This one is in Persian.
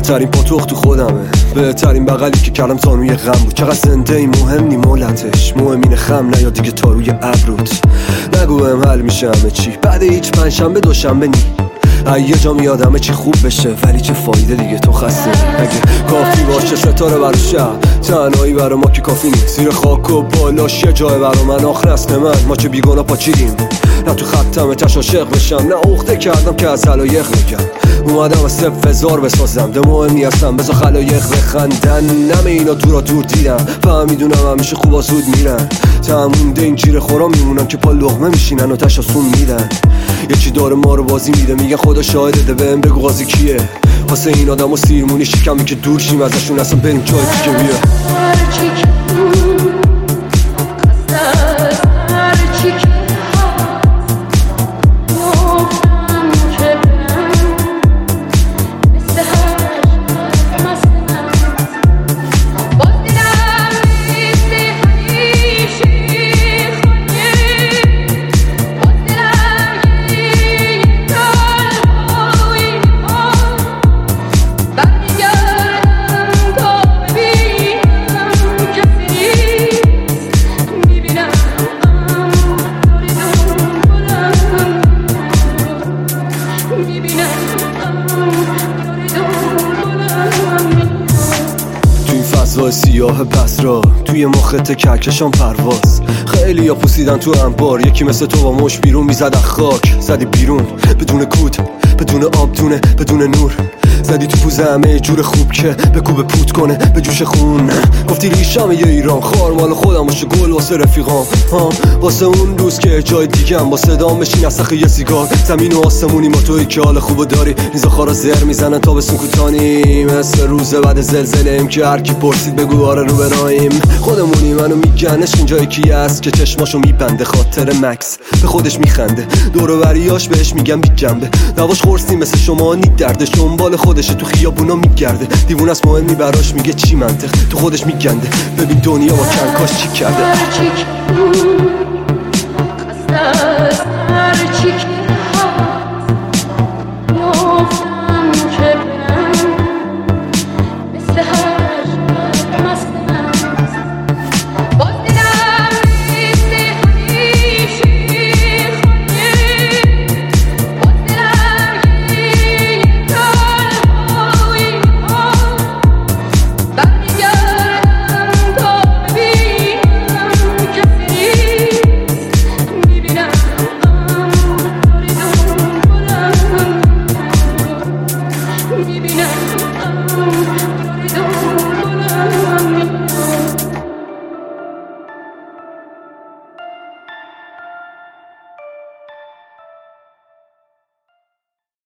بهترین پاتوق تو خودمه، بهترین بغلی که کردم زانوی غم بود. چقدر زنده ای مهم نی مولتش، مهم اینه خم نه یا دیگه تا روی ابروت. نگو بهم حل میشه همه چی بعد هیچ پنجشنبه دوشنبه نی. یه جا میاد همه چی خوب بشه ولی چه فایده دیگه تو خسته. اگه کافی باشه ستاره برای شب، تنهایی برای ما که کافی نیست. زیر خاک و بالاش یه جای برای من آخر است من، ما چه بیگناه پاچیدیم. نه تو خطم تش عاشق بشم، نه عقده کردم که از علایق میگم. اومدم از صفر هزار بسازم، ده مهم نیستم بذار خلایق بخندن. نمه اینا دورا دور دیدم، فهمیدونم همیشه خوبا زود میرن. تموم ده این جیره خورا میمونن که پا لغمه میشینن و تش آسون میدن. یه چی داره ما رو بازی میده، میگن خدا شاهده، ده بهم بگو قاضی کیه. واسه این آدم و سیرمونی شکمی که دور شیم ازشون، اصلا بریم جای دیگه بیا. فضای سیاه بسرا توی مخت کهکشان پرواز. خیلی یا پوسیدن تو انبار، یکی مثل تو با مش بیرون میزد خاک. زدی بیرون بدون کود، بدون آبدونه، بدون نور. زدی تو پوز همه جور خوب که به کوب پوت کنه به جوش خون. گفتی ریشم یه ایران خار مال خودم باشه، گل واسه رفیقام، واسه اون روز که جای دیگم با صدام بشین از یه سیگار. زمین و آسمونی ما توی که حال خوبو داری، ریزا خارا زر میزنن تا به سکوتانی. مثل روز بعد زلزله ایم که هر کی پرسید بگو آره رو برایم. خودمونی منو میگنش اینجای کی است که چشماشو میبنده، خاطر مکس به خودش میخنده، دور و بریاش بهش میگم بی جنبه. نواش خورسی مثل شما نی دردش دنبال خودشه تو خیابونا میگرده. دیوونه است مهمی براش میگه چی منطق، تو خودش میگنده. ببین دنیا با کنکاش چی کرده.